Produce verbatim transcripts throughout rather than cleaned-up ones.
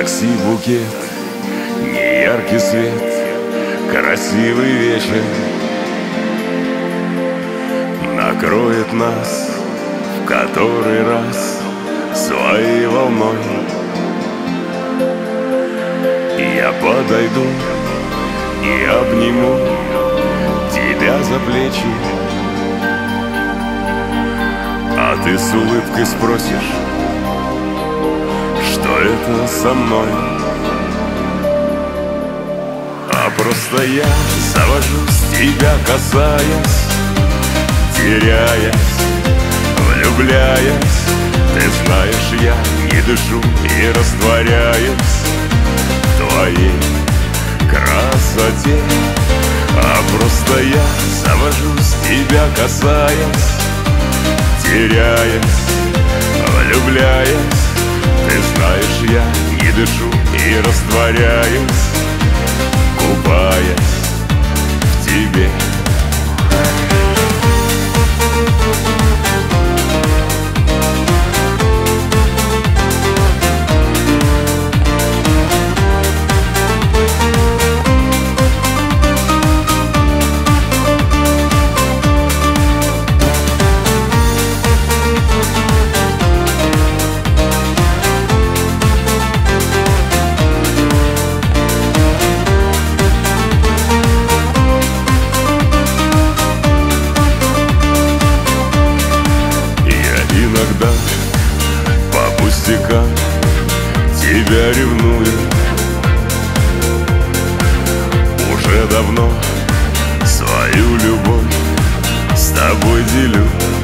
такси букет, неяркий свет, красивый вечер накроет нас в который раз своей волной. Я подойду и обниму тебя за плечи, а ты с улыбкой спросишь, что это со мной. А просто я завожусь, тебя касаясь, теряясь, влюбляясь. Ты знаешь, я не дышу и растворяюсь в твоей красоте. А просто я завожусь, тебя касаясь, теряясь, влюбляясь. Ты знаешь, я не дышу и растворяюсь, купаясь в тебе. Иногда по пустякам тебя ревную, уже давно свою любовь с тобой делю.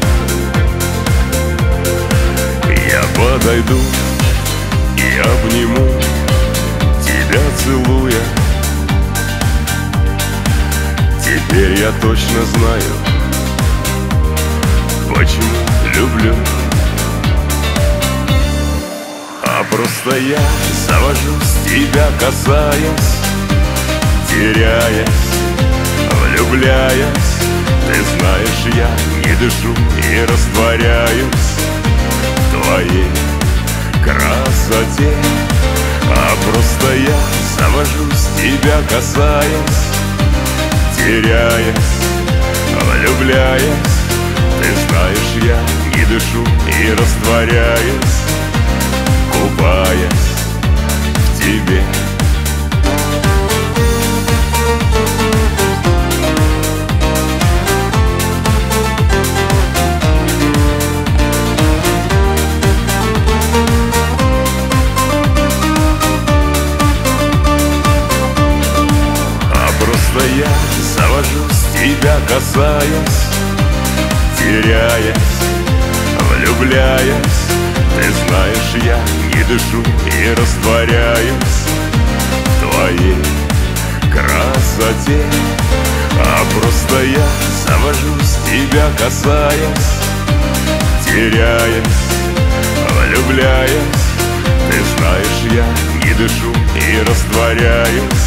Я подойду и обниму тебя, целуя. Теперь я точно знаю, почему люблю. А просто я завожусь, тебя касаясь, теряясь, влюбляясь. Ты знаешь, я не дышу и растворяюсь в твоей красоте. А просто я завожусь, тебя касаясь, теряясь, влюбляясь. Ты знаешь, я не дышу и растворяюсь, купаясь в тебе. А просто я завожусь, тебя касаясь, теряясь, влюбляясь. Ты знаешь, я не дышу и растворяюсь в твоей красоте. А просто я завожусь, тебя касаясь, теряясь, влюбляясь. Ты знаешь, я не дышу и растворяюсь